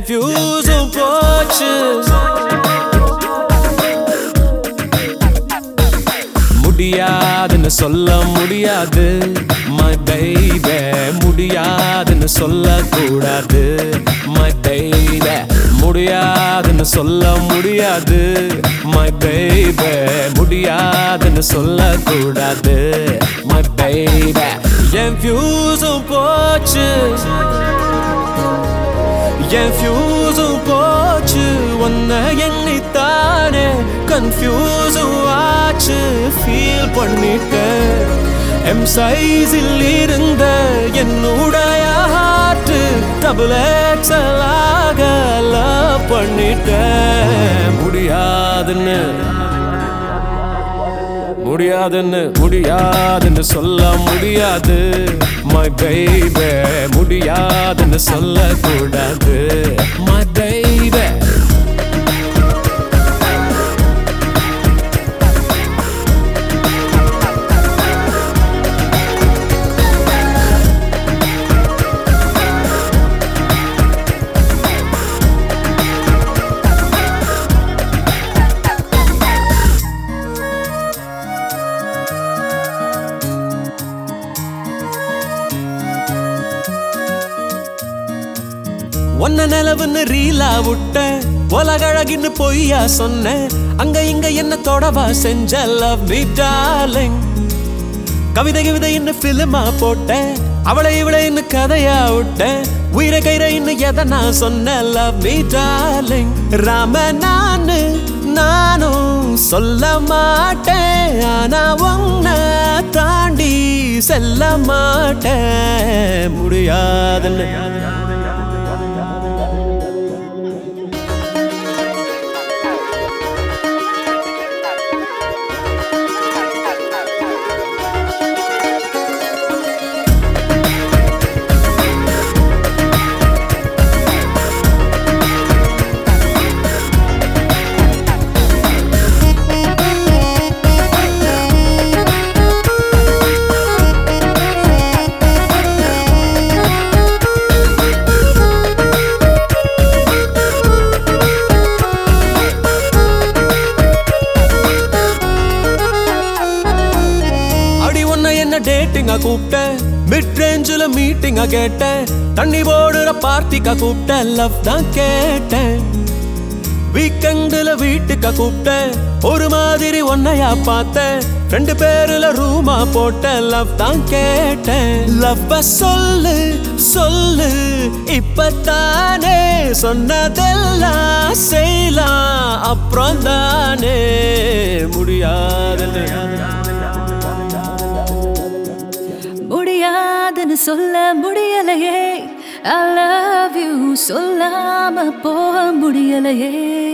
என் ஃபியூஸும் போச்சு. முடியாதுன்னு சொல்ல முடியாது my baby, முடியாதுன்னு சொல்லக்கூடாது my baby, முடியாதுன்னு சொல்ல முடியாது my baby, முடியாதுன்னு சொல்லக்கூடாது my baby. என் ஃபியூஸும் போச்சு, என் ஃபியூஸும் போச்சு. உன்னை எண்ணித்தானே கன்ஃபியூஸும் ஆச்சு. ஃபீல் பண்ணிட்டேன் எம் சைஸில் இருந்த என்னுடைய ஹார்ட் டபுள் எக்ஸலாக லவ் பண்ணிட்டேன். முடியாதுன்னு முடியாதுன்னு முடியாதுன்னு சொல்ல முடியாது my baby, முடியாதுன்னு சொல்லக்கூடாது my baby. ஒன்ன நிலவுன்னு ரீலா விட்ட உலகழகின்னு பொய்யா சொன்ன. அங்க இங்க என்ன தொடவா செஞ்ச love me darling. கவிதை கவிதை என்ன பிலிமா போட்ட, அவளை இவளை இன்னும் கதையா விட்ட. உயிரை கயிறை இன்னும் எதை நான் சொன்ன love me darling. ராம நானும் சொல்ல மாட்டேன், ஆனா உன்னை தாண்டி செல்ல மாட்டேன். முடியாதுன்னு டேட்டிங்கா கூப்பிட்ட, மிட் ரேஞ்சில் மீட்டிங்கா கேட்டேன். தண்ணி போடுற பார்ட்டிக்கா கூப்பிட்ட, லவ் தான் கேட்டேன். வீக்கெண்டில் வீட்டுக்கா கூப்பிட்டேன், ஒரு மாதிரி ஒன்னையா பார்த்தேன். 2 பேருல ரூமா போட்ட, லவ் தான் கேட்டேன். லவ்வ சொல்லு சொல்லு இப்பத்தானே, சொன்னதெல்லாம் செய்யலாம் அப்புறம் தானே. முடியாதுன்னு முடியாதுன்னு சொல்ல முடியலையே, I love you சொல்லாம போக முடியலையே.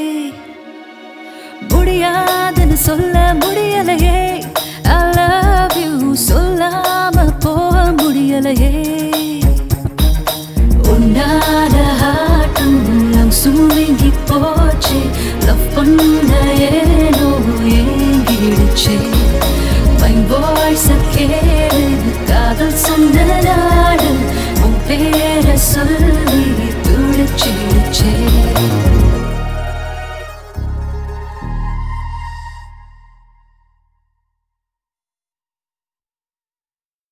முடியாதுன்னு சொல்ல முடியலையே, I love you சொல்லாம போக முடியலையே. உன்னால ஹார்ட்டும் சுருங்கி போச்சு, லவ் பண்ண ஏனோ ஏங்கிடுச்சு. My voice கேளு, காதல் சொன்ன நாடு உன் பேரை சொல்ல